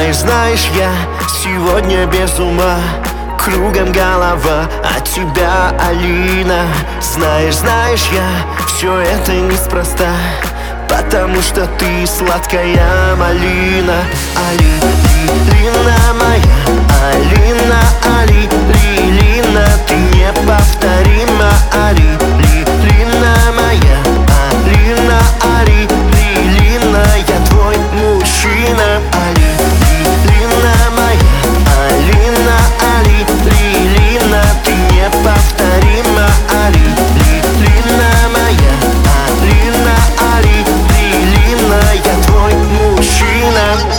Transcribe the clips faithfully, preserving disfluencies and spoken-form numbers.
Знаешь, знаешь, я сегодня без ума, кругом голова от тебя, Алина. Знаешь, знаешь, я все это неспроста, потому что ты сладкая малина. Алина моя, Алина, Али, Лилина, ты неповторима. Али, Лилина моя, Алина, Али, Лилина, я твой мужчина. Али, Лилина моя, Алина, Али, Лилина, ты неповторима. Али, Лилина моя, Алина, Али, Лилина, я твой мужчина.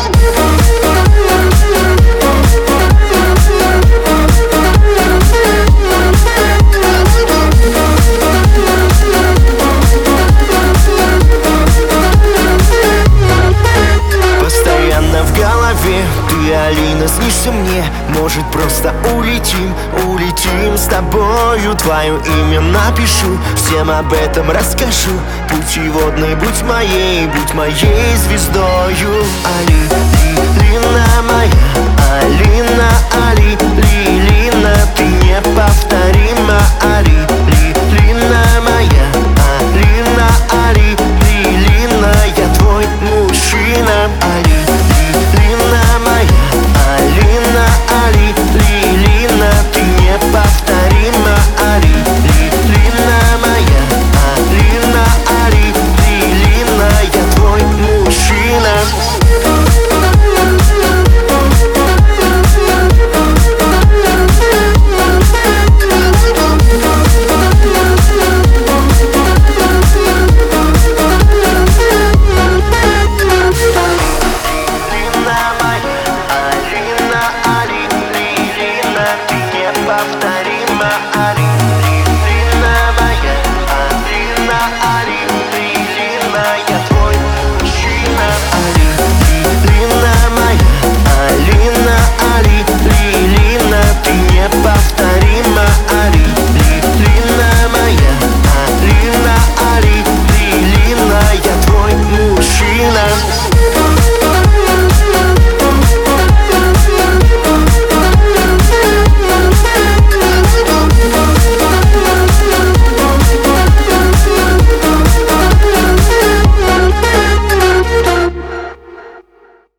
Ты, Алина, снишься мне, может, просто улетим, улетим с тобою. Твое имя напишу, всем об этом расскажу. Путеводной будь моей, будь моей звездою. Али,